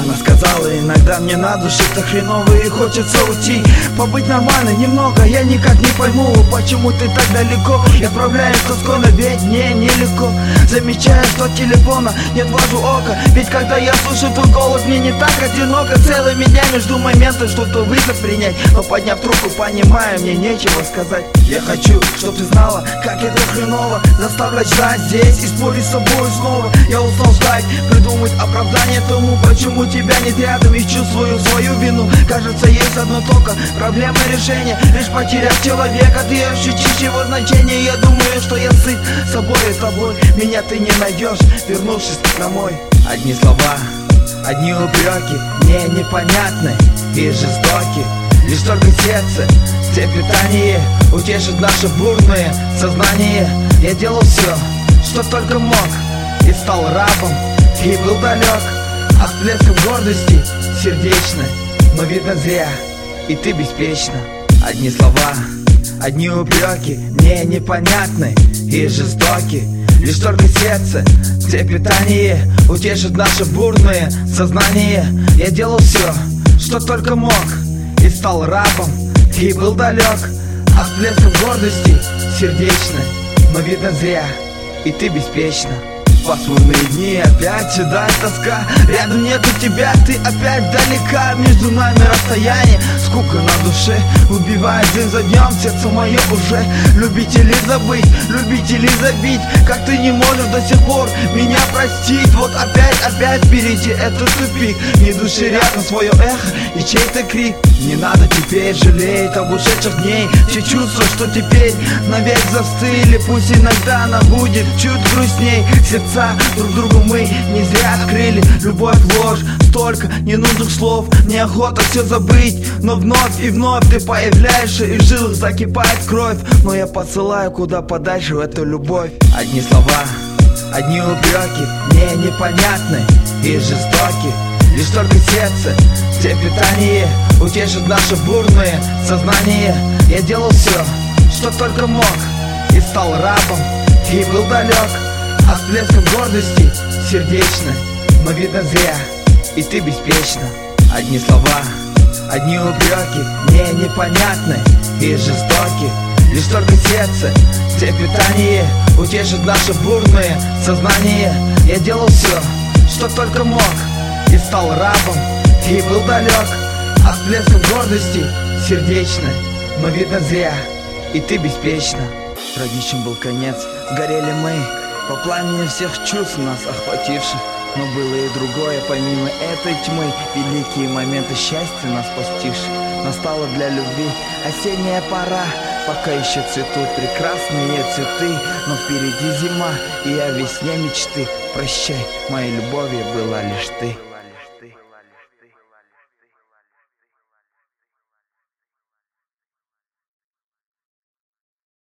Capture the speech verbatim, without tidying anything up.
Она сказала: иногда мне на душе так хреново и хочется уйти, побыть нормально немного. Я никак не пойму, почему ты так далеко. Я справляюсь с тоской, но ведь мне нелегко. Замечаю, что от телефона не отвожу око, ведь когда я слышу твой голос, мне не так одиноко. Целыми днями жду момента, что-то вызов принять, но подняв трубку, понимаю, мне нечего сказать. Я хочу, чтоб ты знала, как это хреново заставлять ждать здесь и спорить с собой снова. Я устал ждать, придумать оправдание тому, почему тебя нет рядом, и чувствую свою вину. Кажется, есть одно только проблема решения, лишь потеряв человека, ты ощутишь его значение. Я думаю, что я сыт собой и тобой, меня ты не найдешь, вернувшись домой. Одни слова, одни упреки, мне непонятны и жестоки. Лишь только сердце, где питание утешит наше бурное сознание. Я делал все, что только мог, и стал рабом, и был далек от всплесков гордости сердечной. Но видно зря, и ты беспечна. Одни слова, одни упреки, мне непонятны и жестоки. Лишь только сердце, где питание утешит наше бурное сознание. Я делал все, что только мог, и стал рабом, и был далек от всплесков гордости сердечной. Но видно зря, и ты беспечна. Пасмурные дни, опять седая тоска, рядом нету тебя, ты опять далека. Между нами расстояние, скука на душе убивает день за днем сердце мое уже. Любить или забыть, любить или забить, как ты не можешь до сих пор меня простить. Вот опять, опять впереди этот тупик, ни души рядом свое эхо и чей-то крик. Не надо теперь жалеть об ушедших дней, все чувства, что теперь навек застыли. Пусть иногда нам будет чуть грустней, сердца друг другу мы не зря открыли. Любовь, ложь, столько ненужных слов, неохота все забыть, но вновь и вновь ты появляешься, и в жилах закипает кровь. Но я посылаю куда подальше эту любовь. Одни слова, одни упреки, мне непонятны и жестоки. Лишь только сердце, где питание утешит наше бурное сознание. Я делал все, что только мог, и стал рабом, и был далек от всплесков гордости сердечной. Но видно зря, и ты беспечна. Одни слова, одни упреки, мне непонятны и жестоки. Лишь только сердце, где питание утешит наше бурное сознание. Я делал все, что только мог, и стал рабом, и был далек от всплесков гордости сердечной. Но видно зря, и ты беспечна. Трагичен был конец, сгорели мы по пламени всех чувств нас охвативших. Но было и другое, помимо этой тьмы, великие моменты счастья нас постигших. Настала для любви осенняя пора, пока еще цветут прекрасные цветы. Но впереди зима, и о весне мечты. Прощай, моей любовью была лишь ты.